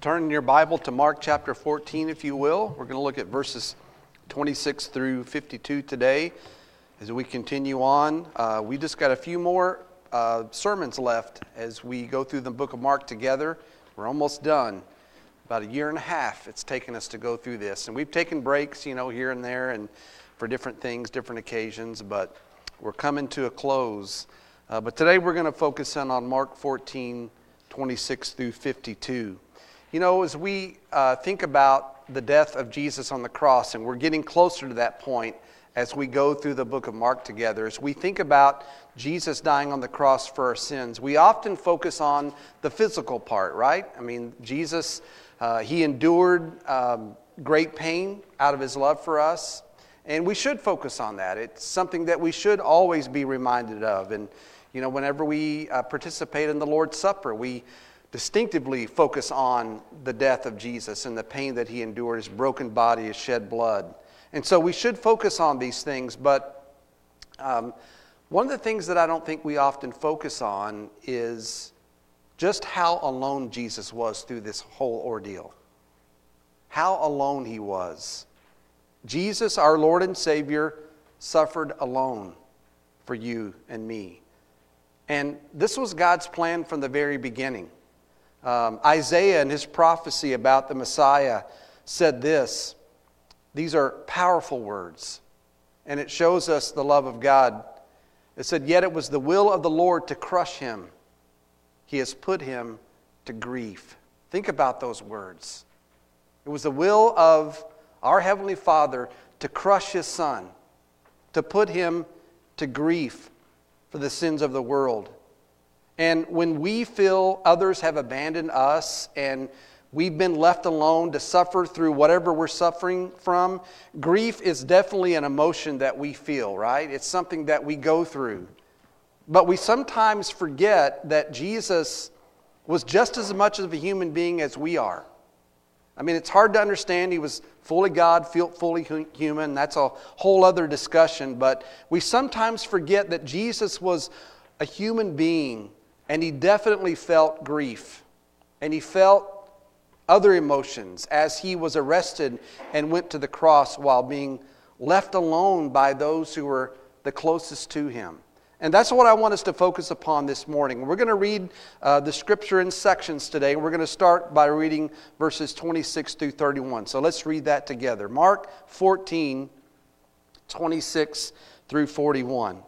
Turn your Bible to Mark chapter 14, if you will. We're going to look at verses 26 through 52 today. As we continue on, we just got a few more sermons left as we go through the book of Mark together. We're almost done. About a year and a half it's taken us to go through this. And we've taken breaks, here and there and for different things, different occasions, but we're coming to a close. But today we're going to focus in on Mark 14, 26 through 52. As we think about the death of Jesus on the cross, and we're getting closer to that point as we go through the book of Mark together, as we think about Jesus dying on the cross for our sins, we often focus on the physical part, right? Jesus, he endured great pain out of his love for us, and we should focus on that. It's something that we should always be reminded of. And whenever we participate in the Lord's Supper, we distinctively focus on the death of Jesus and the pain that he endured, his broken body, his shed blood. And so we should focus on these things, but one of the things that I don't think we often focus on is just how alone Jesus was through this whole ordeal. How alone he was. Jesus, our Lord and Savior, suffered alone for you and me. And this was God's plan from the very beginning. Isaiah in his prophecy about the Messiah said this. These are powerful words, and it shows us the love of God. It said, "Yet it was the will of the Lord to crush him. He has put him to grief." Think about those words. It was the will of our Heavenly Father to crush his Son, to put him to grief for the sins of the world. And when we feel others have abandoned us and we've been left alone to suffer through whatever we're suffering from, grief is definitely an emotion that we feel, right? It's something that we go through. But we sometimes forget that Jesus was just as much of a human being as we are. It's hard to understand. He was fully God, fully human. That's a whole other discussion. But we sometimes forget that Jesus was a human being, and he definitely felt grief. And he felt other emotions as he was arrested and went to the cross while being left alone by those who were the closest to him. And that's what I want us to focus upon this morning. We're going to read the scripture in sections today. We're going to start by reading verses 26 through 31. So let's read that together. Mark 14, 26 through 31.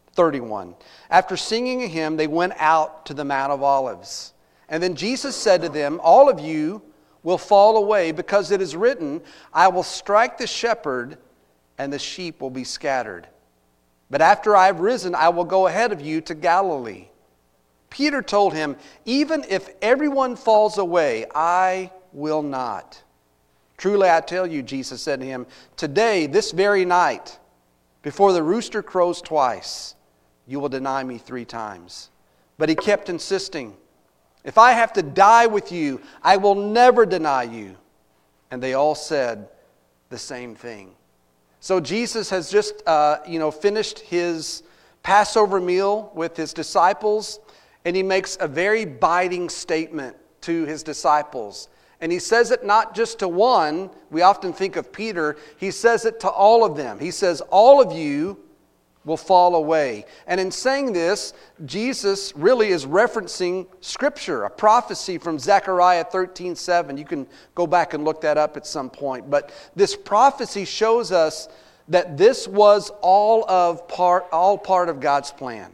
After singing a hymn, they went out to the Mount of Olives. And then Jesus said to them, "All of you will fall away, because it is written, 'I will strike the shepherd, and the sheep will be scattered.' But after I have risen, I will go ahead of you to Galilee." Peter told him, "Even if everyone falls away, I will not." "Truly I tell you," Jesus said to him, "today, this very night, before the rooster crows twice, you will deny me 3 times. But he kept insisting, "If I have to die with you, I will never deny you." And they all said the same thing. So Jesus has just finished his Passover meal with his disciples, and he makes a very biting statement to his disciples. And he says it not just to one. We often think of Peter. He says it to all of them. He says, "All of you will fall away." And in saying this, Jesus really is referencing Scripture, a prophecy from Zechariah 13:7. You can go back and look that up at some point. But this prophecy shows us that this was all part of God's plan.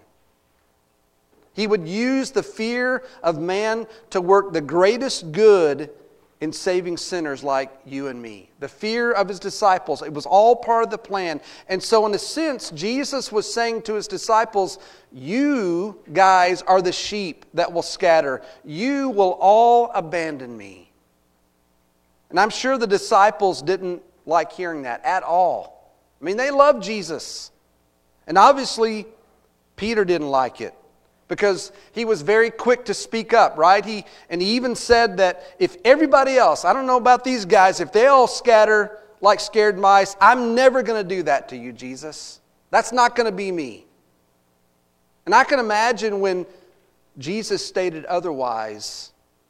He would use the fear of man to work the greatest good in saving sinners like you and me. The fear of his disciples, it was all part of the plan. And so in a sense, Jesus was saying to his disciples, "You guys are the sheep that will scatter. You will all abandon me." And I'm sure the disciples didn't like hearing that at all. They loved Jesus. And obviously, Peter didn't like it, because he was very quick to speak up, right? He even said that if everybody else, I don't know about these guys, if they all scatter like scared mice, I'm never going to do that to you, Jesus. That's not going to be me. And I can imagine when Jesus stated otherwise,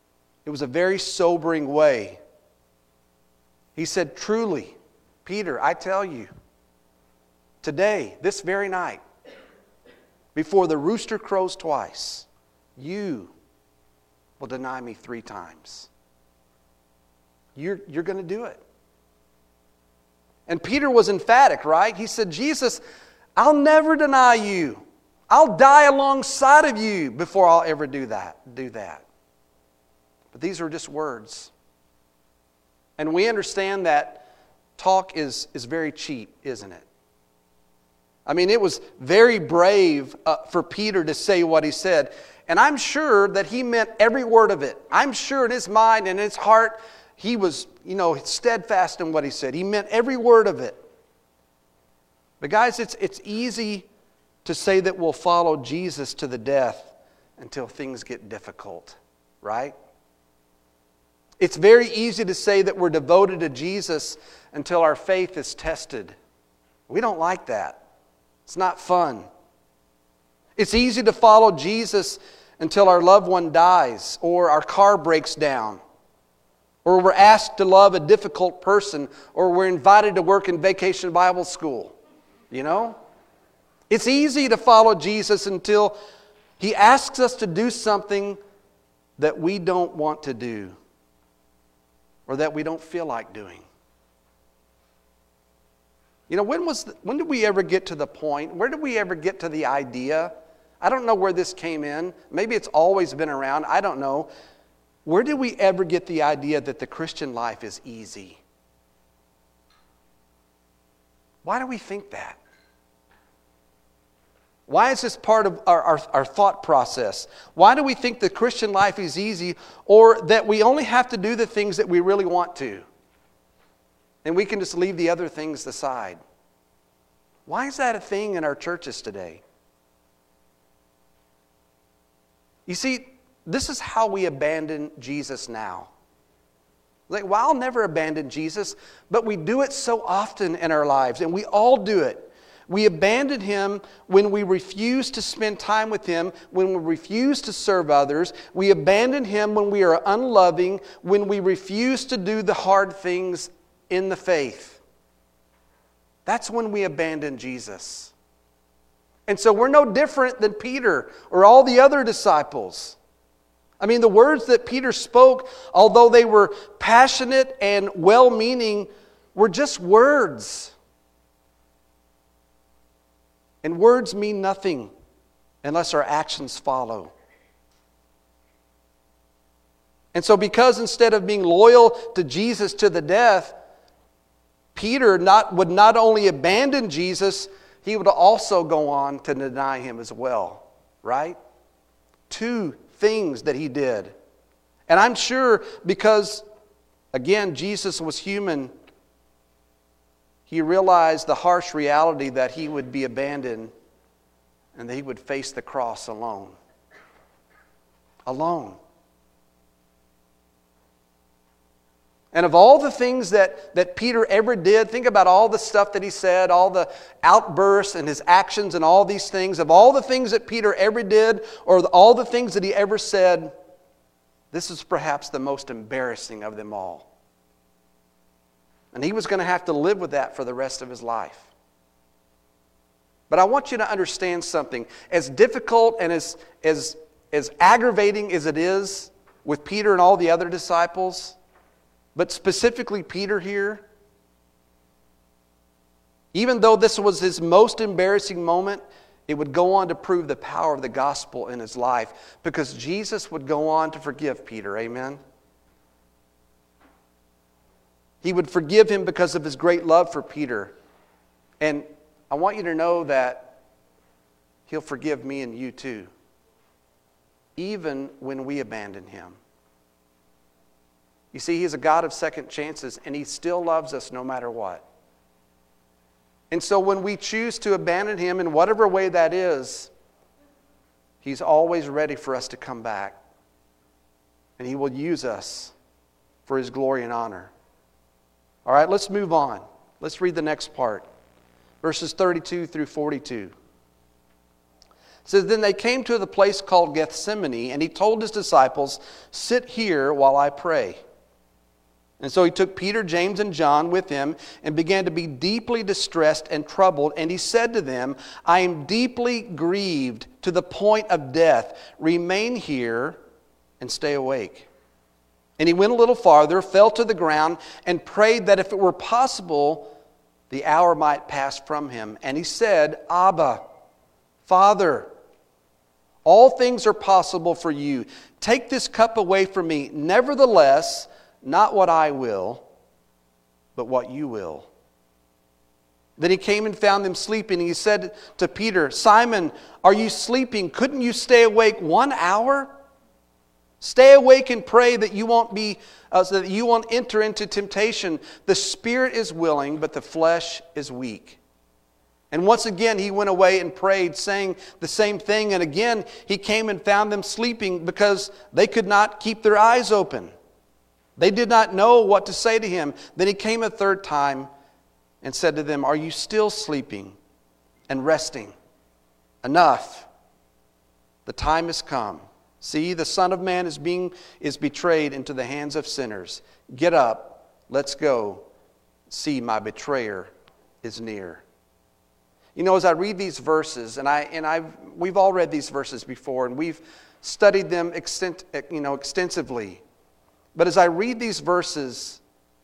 It was a very sobering way. He said, truly, Peter, I tell you, today, this very night, before the rooster crows twice, you will deny me 3 times. You're going to do it. And Peter was emphatic, right? He said, Jesus, I'll never deny you. I'll die alongside of you before I'll ever do that. But these are just words. And we understand that talk is very cheap, isn't it? I mean, it was very brave for Peter to say what he said. And I'm sure that he meant every word of it. I'm sure in his mind and in his heart, he was, steadfast in what he said. He meant every word of it. But guys, it's easy to say that we'll follow Jesus to the death until things get difficult, right? It's very easy to say that we're devoted to Jesus until our faith is tested. We don't like that. It's not fun. It's easy to follow Jesus until our loved one dies or our car breaks down or we're asked to love a difficult person or we're invited to work in Vacation Bible School. It's easy to follow Jesus until He asks us to do something that we don't want to do or that we don't feel like doing. When did we ever get to the point? Where did we ever get to the idea? I don't know where this came in. Maybe it's always been around. I don't know. Where did we ever get the idea that the Christian life is easy? Why do we think that? Why is this part of our thought process? Why do we think the Christian life is easy or that we only have to do the things that we really want to? And we can just leave the other things aside. Why is that a thing in our churches today? You see, this is how we abandon Jesus now. I'll never abandon Jesus, but we do it so often in our lives, and we all do it. We abandon Him when we refuse to spend time with Him, when we refuse to serve others. We abandon Him when we are unloving, when we refuse to do the hard things in the faith. That's when we abandon Jesus. And so we're no different than Peter or all the other disciples. I mean, the words that Peter spoke, although they were passionate and well-meaning, were just words. And words mean nothing unless our actions follow. And so because instead of being loyal to Jesus to the death, Peter would not only abandon Jesus, he would also go on to deny Him as well, right? 2 things that he did. And I'm sure because, again, Jesus was human, he realized the harsh reality that he would be abandoned and that he would face the cross alone. Alone. And of all the things that Peter ever did, think about all the stuff that he said, all the outbursts and his actions and all these things. Of all the things that Peter ever did or all the things that he ever said, this is perhaps the most embarrassing of them all. And he was going to have to live with that for the rest of his life. But I want you to understand something. As difficult and as aggravating as it is with Peter and all the other disciples, but specifically Peter here, even though this was his most embarrassing moment, it would go on to prove the power of the gospel in his life because Jesus would go on to forgive Peter. Amen? He would forgive him because of his great love for Peter. And I want you to know that He'll forgive me and you too, even when we abandon Him. You see, He's a God of second chances, and He still loves us no matter what. And so when we choose to abandon Him in whatever way that is, He's always ready for us to come back. And He will use us for His glory and honor. All right, let's move on. Let's read the next part. Verses 32 through 42. It says, then they came to the place called Gethsemane, and he told his disciples, sit here while I pray. And so he took Peter, James, and John with him and began to be deeply distressed and troubled. And he said to them, I am deeply grieved to the point of death. Remain here and stay awake. And he went a little farther, fell to the ground, and prayed that if it were possible, the hour might pass from him. And he said, Abba, Father, all things are possible for you. Take this cup away from me. Nevertheless, not what I will, but what you will. Then he came and found them sleeping. And he said to Peter, Simon, are you sleeping? Couldn't you stay awake 1 hour? Stay awake and pray that you won't so that you won't enter into temptation. The spirit is willing, but the flesh is weak. And once again he went away and prayed, saying the same thing. And again he came and found them sleeping because they could not keep their eyes open. They did not know what to say to him. Then he came a third time and said to them, are you still sleeping and resting? Enough. The time has come. See, the Son of Man is betrayed into the hands of sinners. Get up, let's go. See, my betrayer is near. You know, as I read these verses, we've all read these verses before, and we've studied them extensively. But as I read these verses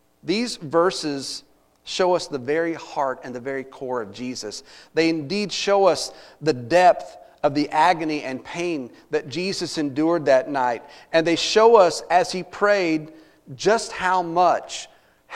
show us the very heart and the very core of Jesus. They indeed show us the depth of the agony and pain that Jesus endured that night. And they show us, as he prayed, just how much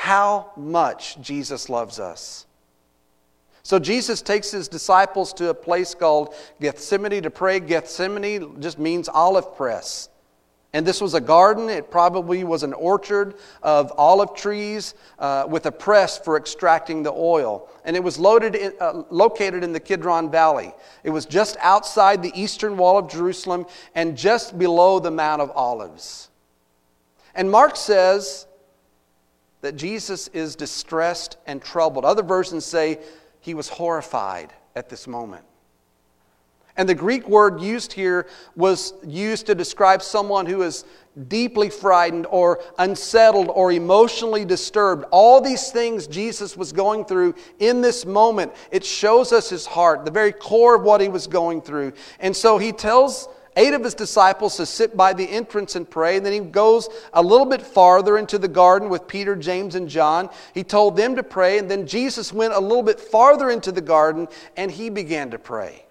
Jesus loves us. So Jesus takes his disciples to a place called Gethsemane to pray. Gethsemane just means olive press. And this was a garden. It probably was an orchard of olive trees with a press for extracting the oil. And it was located in the Kidron Valley. It was just outside the eastern wall of Jerusalem and just below the Mount of Olives. And Mark says that Jesus is distressed and troubled. Other versions say he was horrified at this moment. And the Greek word used here was used to describe someone who is deeply frightened or unsettled or emotionally disturbed. All these things Jesus was going through in this moment. It shows us his heart, the very core of what he was going through. And so he tells 8 of his disciples to sit by the entrance and pray. And then he goes a little bit farther into the garden with Peter, James, and John. He told them to pray. And then Jesus went a little bit farther into the garden and he began to pray.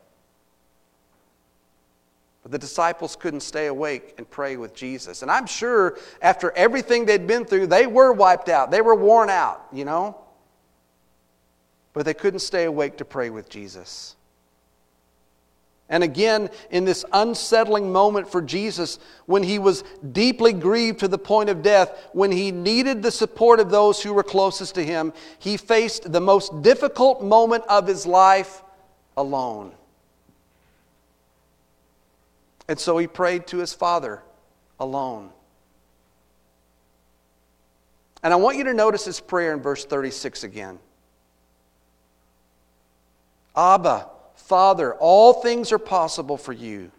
But the disciples couldn't stay awake and pray with Jesus. And I'm sure after everything they'd been through, they were wiped out. They were worn out, you know. But they couldn't stay awake to pray with Jesus. And again, in this unsettling moment for Jesus, when he was deeply grieved to the point of death, when he needed the support of those who were closest to him, he faced the most difficult moment of his life alone. And so he prayed to his Father alone. And I want you to notice his prayer in verse 36 again. Abba, Father, all things are possible for you.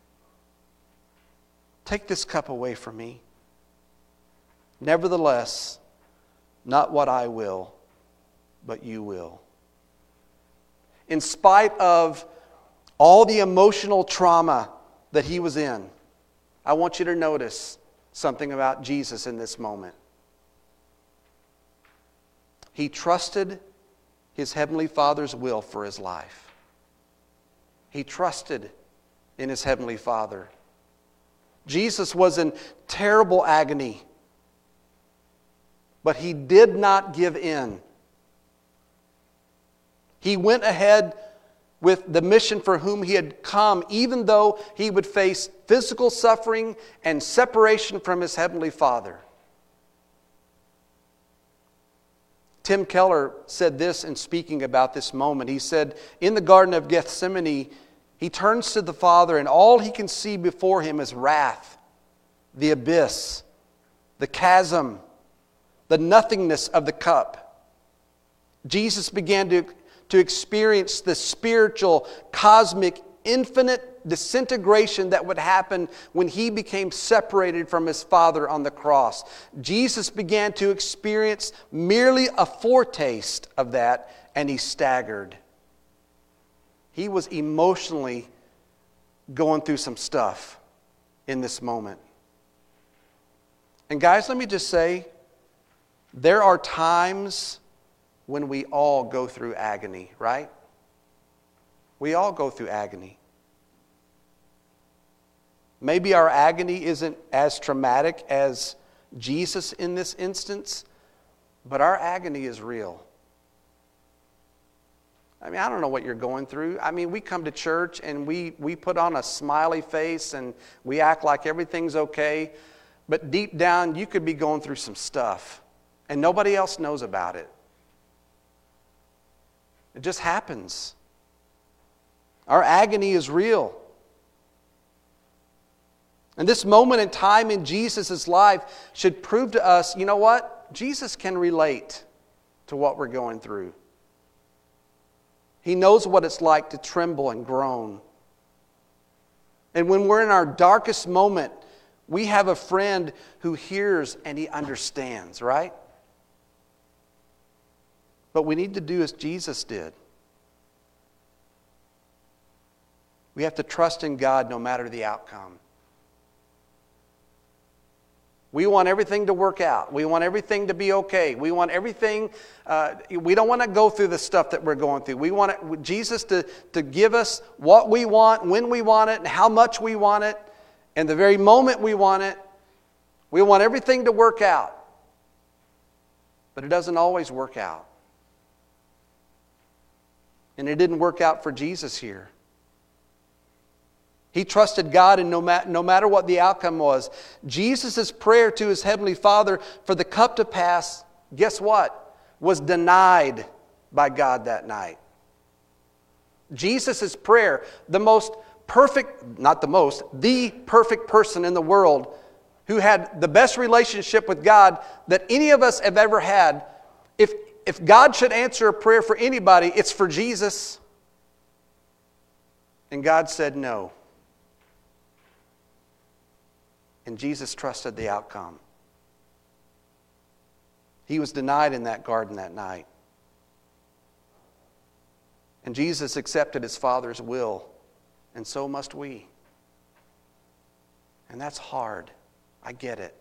Take this cup away from me. Nevertheless, not what I will, but you will. In spite of all the emotional trauma that he was in, I want you to notice something about Jesus in this moment. He trusted his Heavenly Father's will for his life. He trusted in his Heavenly Father. Jesus was in terrible agony, but he did not give in. He went ahead with the mission for whom he had come, even though he would face physical suffering and separation from his Heavenly Father. Tim Keller said this in speaking about this moment. He said, in the Garden of Gethsemane, he turns to the Father and all he can see before him is wrath, the abyss, the chasm, the nothingness of the cup. Jesus began to experience the spiritual, cosmic infinite disintegration that would happen when he became separated from his Father on the cross. Jesus began to experience merely a foretaste of that, and he staggered. He was emotionally going through some stuff in this moment. And guys, let me just say, there are times when we all go through agony, right? We all go through agony. Maybe our agony isn't as traumatic as Jesus in this instance, but our agony is real. I mean, I don't know what you're going through. I mean, we come to church and we put on a smiley face and we act like everything's okay, but deep down you could be going through some stuff and nobody else knows about it. It just happens. Our agony is real. And this moment in time in Jesus' life should prove to us, you know what? Jesus can relate to what we're going through. He knows what it's like to tremble and groan. And when we're in our darkest moment, we have a friend who hears and he understands, right? But we need to do as Jesus did. We have to trust in God no matter the outcome. We want everything to work out. We want everything to be okay. We want everything, we don't want to go through the stuff that we're going through. We want Jesus to give us what we want, when we want it, and how much we want it, and the very moment we want it. We want everything to work out. But it doesn't always work out. And it didn't work out for Jesus here. He trusted God, and no matter what the outcome was, Jesus' prayer to his Heavenly Father for the cup to pass, guess what? Was denied by God that night. Jesus' prayer, the perfect person in the world who had the best relationship with God that any of us have ever had. If God should answer a prayer for anybody, it's for Jesus. And God said no. And Jesus trusted the outcome. He was denied in that garden that night. And Jesus accepted his Father's will, and so must we. And that's hard. I get it.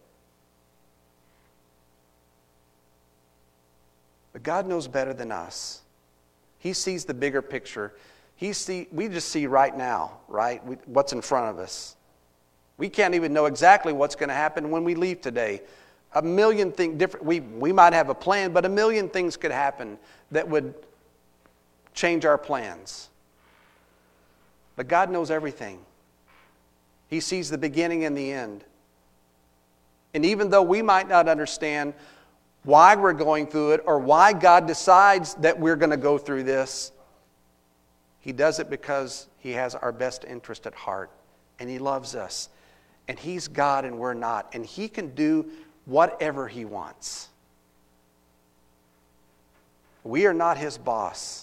But God knows better than us. He sees the bigger picture. We just see right now, right? What's in front of us. We can't even know exactly what's going to happen when we leave today. A million things different. We might have a plan, but a million things could happen that would change our plans. But God knows everything. He sees the beginning and the end. And even though we might not understand why we're going through it or why God decides that we're going to go through this, He does it because He has our best interest at heart. And He loves us. And He's God and we're not. And He can do whatever He wants. We are not His boss.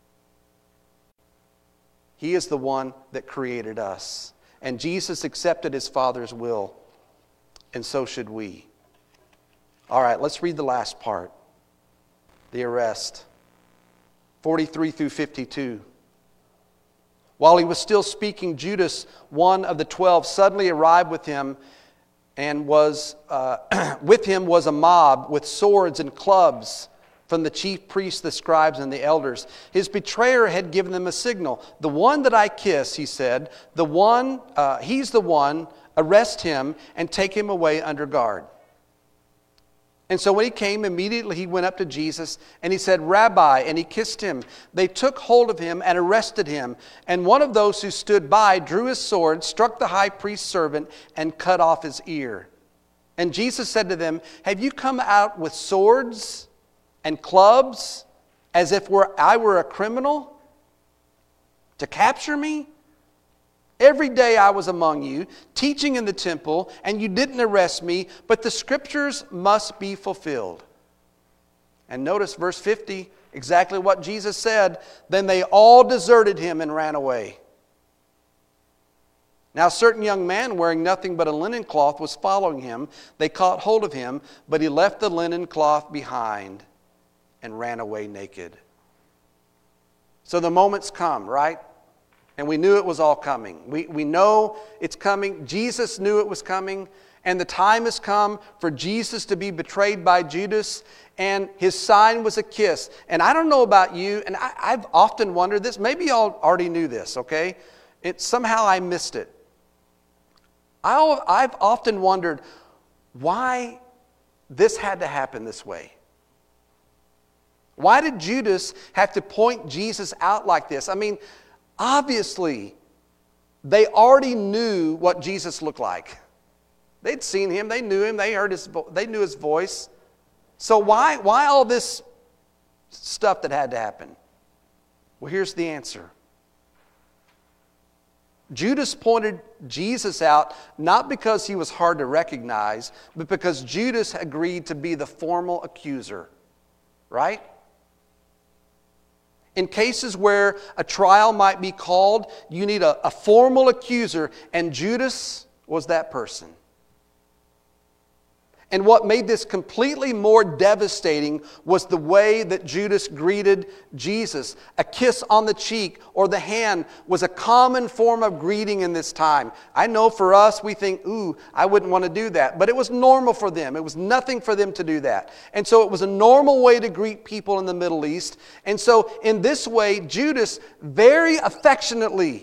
He is the one that created us. And Jesus accepted His Father's will. And so should we. All right, let's read the last part. The arrest. 43 through 52. While he was still speaking, Judas, one of the 12, suddenly arrived with him, and with him was a mob with swords and clubs from the chief priests, the scribes, and the elders. His betrayer had given them a signal. The one that I kiss, he said, he's the one, arrest him and take him away under guard. And so when he came, immediately he went up to Jesus and he said, Rabbi, and he kissed him. They took hold of him and arrested him. And one of those who stood by drew his sword, struck the high priest's servant, and cut off his ear. And Jesus said to them, have you come out with swords and clubs as if I were a criminal to capture me? Every day I was among you, teaching in the temple, and you didn't arrest me, but the Scriptures must be fulfilled. And notice verse 50, exactly what Jesus said. Then they all deserted him and ran away. Now a certain young man wearing nothing but a linen cloth was following him. They caught hold of him, but he left the linen cloth behind and ran away naked. So the moment's come, right? And we knew it was all coming. We know it's coming. Jesus knew it was coming. And the time has come for Jesus to be betrayed by Judas. And his sign was a kiss. And I don't know about you, and I've often wondered this. Maybe y'all already knew this, okay? Somehow I missed it. I've often wondered why this had to happen this way. Why did Judas have to point Jesus out like this? I mean, obviously, they already knew what Jesus looked like. They'd seen him, they knew him, they knew his voice. So why all this stuff that had to happen? Well, here's the answer. Judas pointed Jesus out not because he was hard to recognize, but because Judas agreed to be the formal accuser. Right? In cases where a trial might be called, you need a formal accuser, and Judas was that person. And what made this completely more devastating was the way that Judas greeted Jesus. A kiss on the cheek or the hand was a common form of greeting in this time. I know for us, we think, ooh, I wouldn't want to do that. But it was normal for them. It was nothing for them to do that. And so it was a normal way to greet people in the Middle East. And so in this way, Judas very affectionately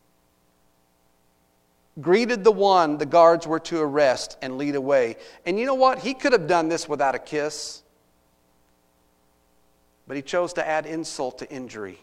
greeted the one the guards were to arrest and lead away. And you know what? He could have done this without a kiss. But he chose to add insult to injury.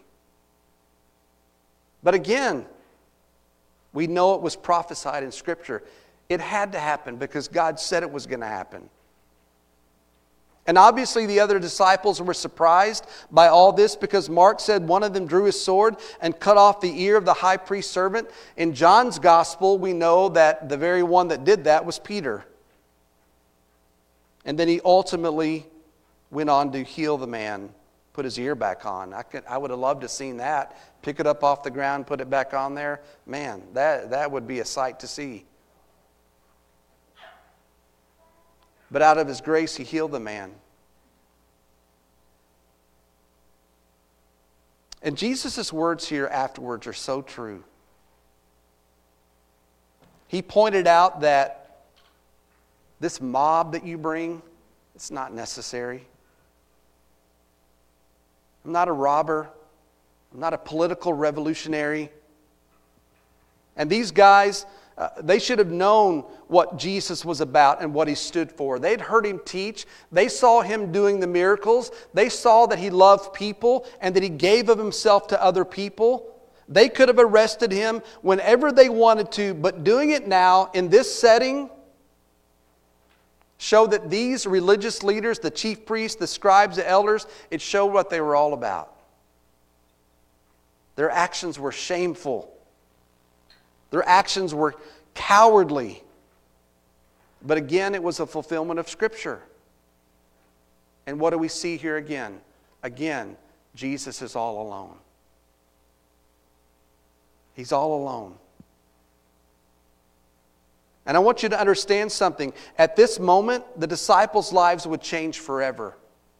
But again, we know it was prophesied in Scripture. It had to happen because God said it was going to happen. And obviously the other disciples were surprised by all this because Mark said one of them drew his sword and cut off the ear of the high priest's servant. In John's gospel, we know that the very one that did that was Peter. And then he ultimately went on to heal the man, put his ear back on. I would have loved to have seen that. Pick it up off the ground, put it back on there. Man, that would be a sight to see. But out of his grace, he healed the man. And Jesus' words here afterwards are so true. He pointed out that this mob that you bring, it's not necessary. I'm not a robber. I'm not a political revolutionary. And these guys, they should have known what Jesus was about and what he stood for. They'd heard him teach. They saw him doing the miracles. They saw that he loved people and that he gave of himself to other people. They could have arrested him whenever they wanted to, but doing it now in this setting showed that these religious leaders, the chief priests, the scribes, the elders, it showed what they were all about. Their actions were shameful. Their actions were cowardly. But again, it was a fulfillment of Scripture. And what do we see here again? Again, Jesus is all alone. He's all alone. And I want you to understand something. At this moment, the disciples' lives would change forever.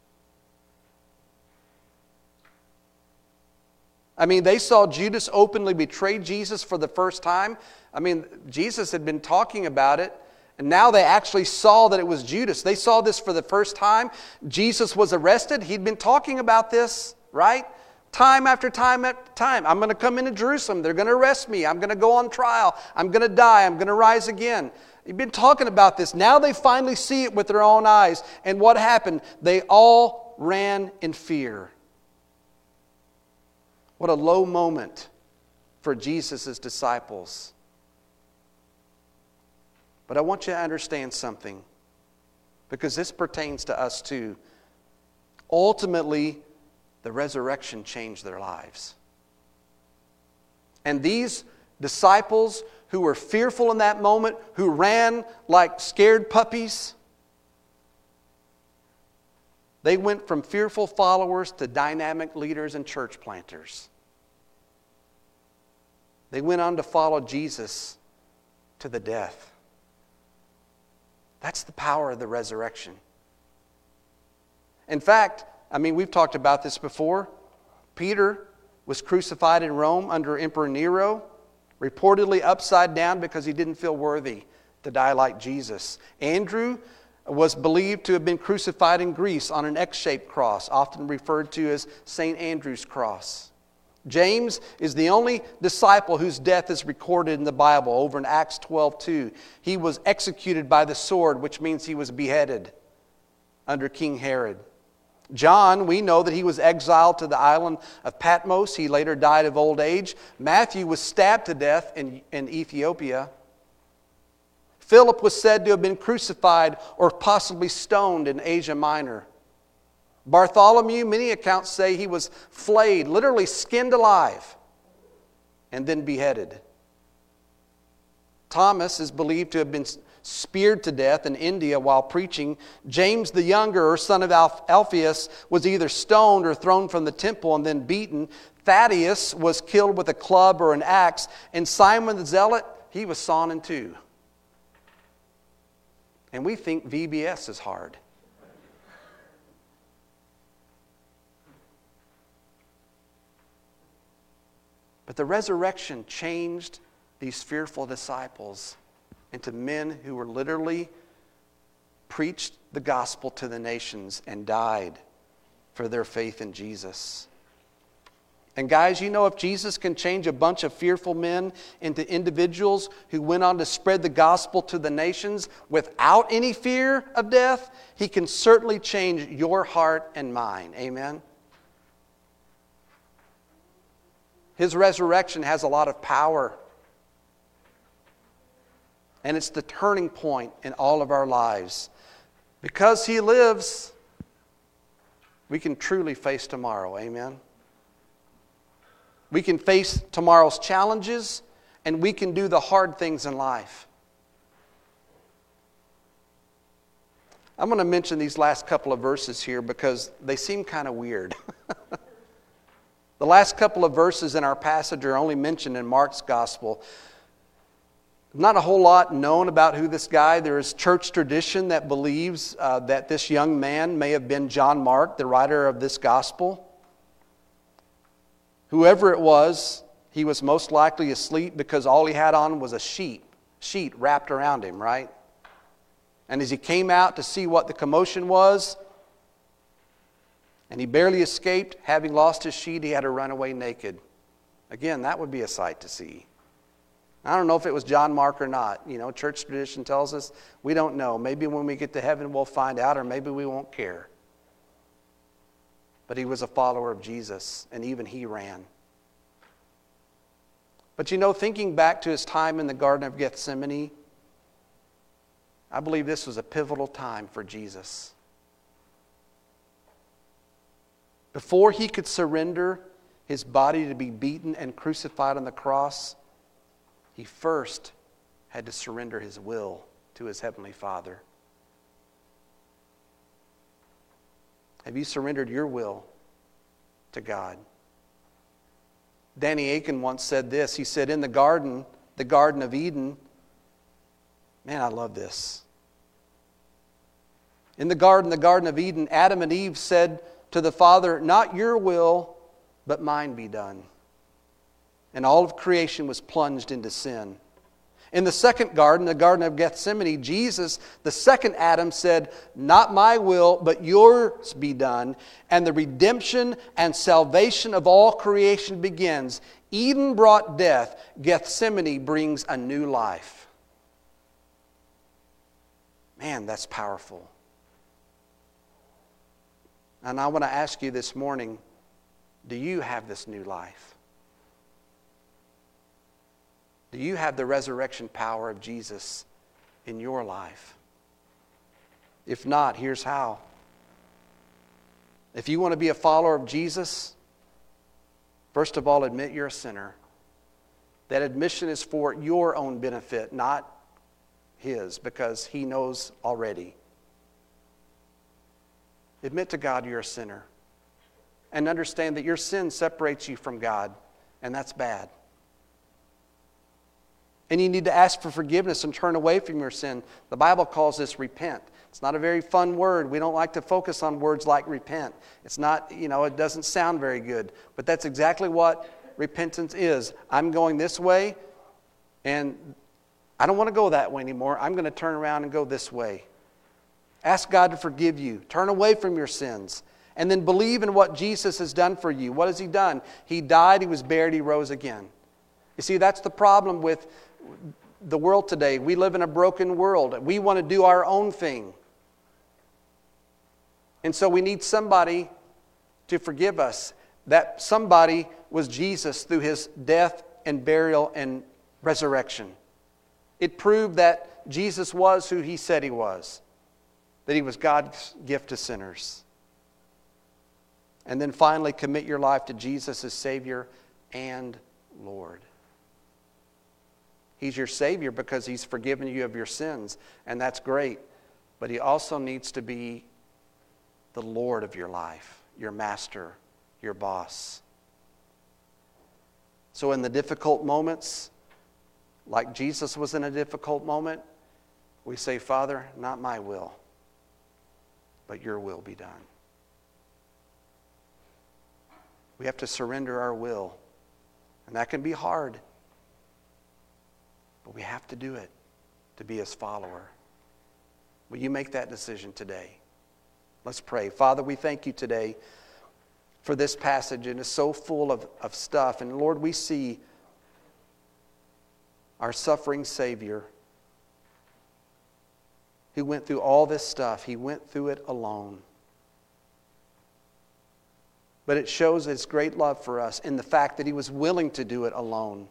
I mean, they saw Judas openly betray Jesus for the first time. I mean, Jesus had been talking about it, and now they actually saw that it was Judas. They saw this for the first time. Jesus was arrested. He'd been talking about this, right? Time after time after time. I'm going to come into Jerusalem. They're going to arrest me. I'm going to go on trial. I'm going to die. I'm going to rise again. He'd been talking about this. Now they finally see it with their own eyes. And what happened? They all ran in fear. What a low moment for Jesus' disciples. But I want you to understand something, because this pertains to us too. Ultimately, the resurrection changed their lives. And these disciples who were fearful in that moment, who ran like scared puppies, they went from fearful followers to dynamic leaders and church planters. They went on to follow Jesus to the death. That's the power of the resurrection. In fact, we've talked about this before. Peter was crucified in Rome under Emperor Nero, reportedly upside down because he didn't feel worthy to die like Jesus. Andrew was believed to have been crucified in Greece on an X-shaped cross, often referred to as St. Andrew's cross. James is the only disciple whose death is recorded in the Bible, over in Acts 12:2. He was executed by the sword, which means he was beheaded under King Herod. John, we know that he was exiled to the island of Patmos. He later died of old age. Matthew was stabbed to death in Ethiopia. Philip was said to have been crucified or possibly stoned in Asia Minor. Bartholomew, many accounts say he was flayed, literally skinned alive, and then beheaded. Thomas is believed to have been speared to death in India while preaching. James the Younger, or son of Alphaeus, was either stoned or thrown from the temple and then beaten. Thaddeus was killed with a club or an axe. And Simon the Zealot, he was sawn in two. And we think VBS is hard. But the resurrection changed these fearful disciples into men who were literally preached the gospel to the nations and died for their faith in Jesus. And guys, if Jesus can change a bunch of fearful men into individuals who went on to spread the gospel to the nations without any fear of death, He can certainly change your heart and mine. Amen? His resurrection has a lot of power. And it's the turning point in all of our lives. Because He lives, we can truly face tomorrow. Amen? We can face tomorrow's challenges, and we can do the hard things in life. I'm going to mention these last couple of verses here because they seem kind of weird. The last couple of verses in our passage are only mentioned in Mark's gospel. Not a whole lot known about who this guy. There is church tradition that believes that this young man may have been John Mark, the writer of this gospel. Whoever it was, he was most likely asleep because all he had on was a sheet wrapped around him, right? And as he came out to see what the commotion was, and he barely escaped, having lost his sheet, he had to run away naked. Again, that would be a sight to see. I don't know if it was John Mark or not. Church tradition tells us we don't know. Maybe when we get to heaven we'll find out, or maybe we won't care. But he was a follower of Jesus, and even he ran. But thinking back to his time in the Garden of Gethsemane, I believe this was a pivotal time for Jesus. Before he could surrender his body to be beaten and crucified on the cross, he first had to surrender his will to his Heavenly Father. Have you surrendered your will to God? Danny Aiken once said this. He said, in the Garden of Eden, man, I love this. In the Garden of Eden, Adam and Eve said to the Father, not your will, but mine be done. And all of creation was plunged into sin. In the second garden, the Garden of Gethsemane, Jesus, the second Adam, said, not my will, but yours be done. And the redemption and salvation of all creation begins. Eden brought death. Gethsemane brings a new life. Man, that's powerful. And I want to ask you this morning, do you have this new life? Do you have the resurrection power of Jesus in your life? If not, here's how. If you want to be a follower of Jesus, first of all, admit you're a sinner. That admission is for your own benefit, not His, because He knows already. Admit to God you're a sinner. And understand that your sin separates you from God, and that's bad. And you need to ask for forgiveness and turn away from your sin. The Bible calls this repent. It's not a very fun word. We don't like to focus on words like repent. It's not, it doesn't sound very good. But that's exactly what repentance is. I'm going this way, and I don't want to go that way anymore. I'm going to turn around and go this way. Ask God to forgive you. Turn away from your sins. And then believe in what Jesus has done for you. What has He done? He died, He was buried, He rose again. You see, that's the problem with the world today. We live in a broken world. We want to do our own thing. And so we need somebody to forgive us. That somebody was Jesus through His death and burial and resurrection. It proved that Jesus was who He said He was. That He was God's gift to sinners. And then finally, commit your life to Jesus as Savior and Lord. He's your Savior because He's forgiven you of your sins, and that's great. But He also needs to be the Lord of your life, your master, your boss. So in the difficult moments, like Jesus was in a difficult moment, we say, Father, not my will, but your will be done. We have to surrender our will, and that can be hard. But we have to do it to be His follower. Will you make that decision today? Let's pray. Father, we thank You today for this passage, and it's so full of stuff. And Lord, we see our suffering Savior who went through all this stuff. He went through it alone. But it shows His great love for us in the fact that He was willing to do it alone.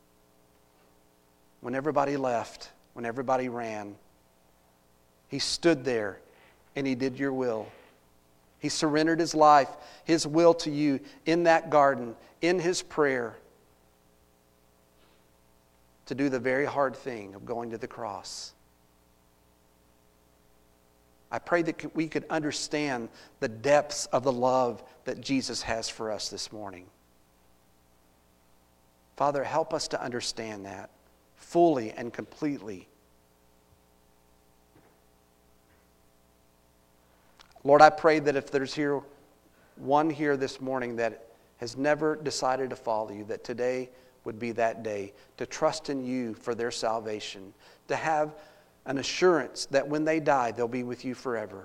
When everybody left, when everybody ran, He stood there and He did Your will. He surrendered His life, His will to You in that garden, in His prayer, to do the very hard thing of going to the cross. I pray that we could understand the depths of the love that Jesus has for us this morning. Father, help us to understand that fully and completely. Lord, I pray that if there's one here this morning that has never decided to follow You, that today would be that day to trust in You for their salvation, to have an assurance that when they die, they'll be with You forever.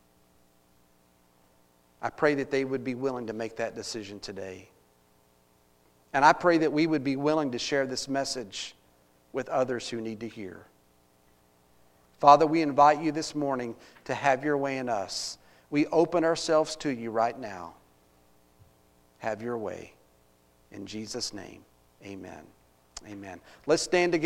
I pray that they would be willing to make that decision today. And I pray that we would be willing to share this message with others who need to hear. Father, we invite You this morning to have Your way in us. We open ourselves to You right now. Have Your way. In Jesus' name, amen. Amen. Let's stand together.